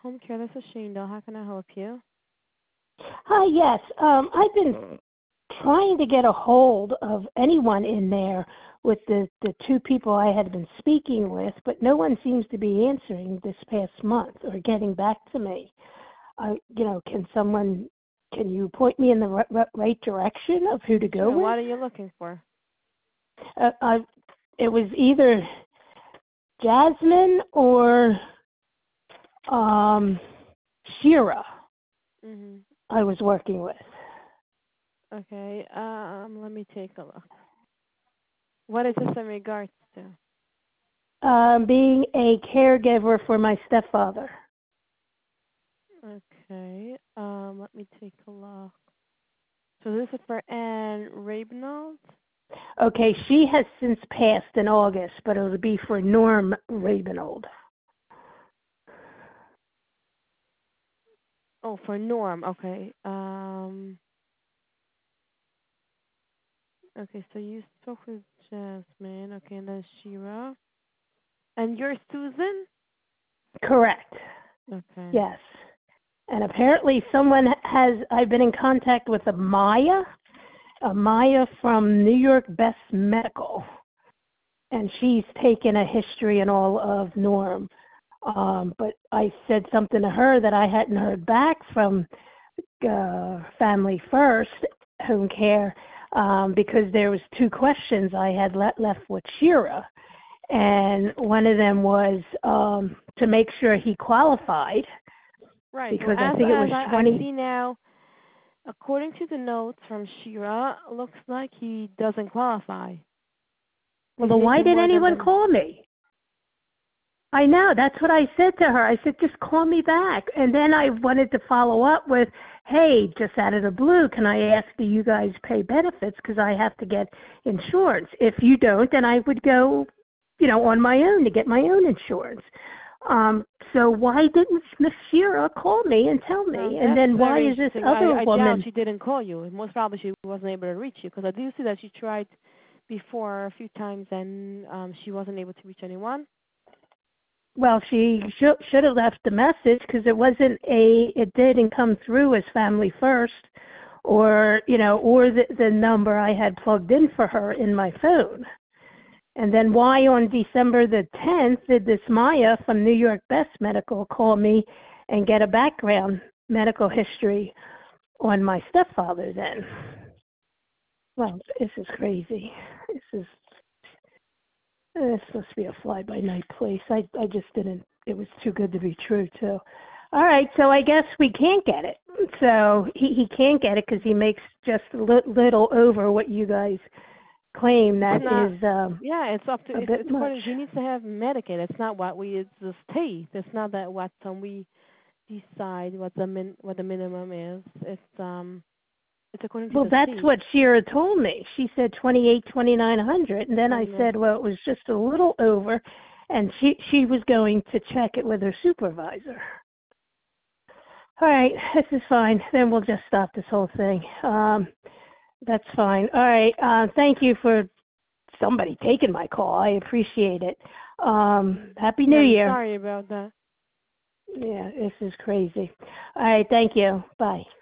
Home care, this is Shane. How can I help you? Hi, yes. I've been trying to get a hold of anyone in there with the two people I had been speaking with, but no one seems to be answering this past month or getting back to me. Can you point me in the right direction of who to go Sure. with? What are you looking for? It was either Jasmine or Shira Mhm. I was working with. Okay. Let me take a look. What is this in regards to? Being a caregiver for my stepfather. Okay. Let me take a look. So this is for Anne Rabenold? Okay, she has since passed in August, but it would be for Norm Rabenold. Oh, for Norm. Okay. Okay, so you spoke with Jasmine. Okay, and then Shira. And you're Susan? Correct. Okay. Yes. And apparently I've been in contact with a Maya from New York Best Medical, and she's taken a history and all of Norm. But I said something to her that I hadn't heard back from Family First Home Care because there was two questions I had left with Shira, and one of them was to make sure he qualified. Right. Because Well, I think it was I 20. see now, according to the notes from Shira, looks like he doesn't qualify. Well, He's then why making did more than anyone the. call me? I know. That's what I said to her. I said, just call me back. And then I wanted to follow up with, hey, just out of the blue, can I ask, do you guys pay benefits? Because I have to get insurance. If you don't, then I would go, on my own to get my own insurance. So why didn't Miss Shira call me and tell No, me? And that's then why very is this interesting. other I doubt woman? she didn't call you. Most probably she wasn't able to reach you because I do see that she tried before a few times and she wasn't able to reach anyone. Well, she should have left the message because it didn't come through as Family First, or the number I had plugged in for her in my phone. And then why on December the 10th did this Maya from New York Best Medical call me and get a background medical history on my stepfather then? Well, this is crazy. This must be a fly-by-night place. I just didn't. It was too good to be true, too. All right, so I guess we can't get it. So he can't get it because he makes just a little over what you guys claim. That It's not. is Yeah, it's up to. a It's bit much. according. He needs to have Medicaid. It's not what we. It's the state. It's not that what we decide what the minimum is. It's according to Well, the that's state. what Shira told me. She said 2,900, and then I And said, well, it was just a little over, and she was going to check it with her supervisor. All right, this is fine. Then we'll just stop this whole thing. That's fine. All right. Thank you for somebody taking my call. I appreciate it. Happy New I'm Year. sorry about that. Yeah, this is crazy. All right. Thank you. Bye.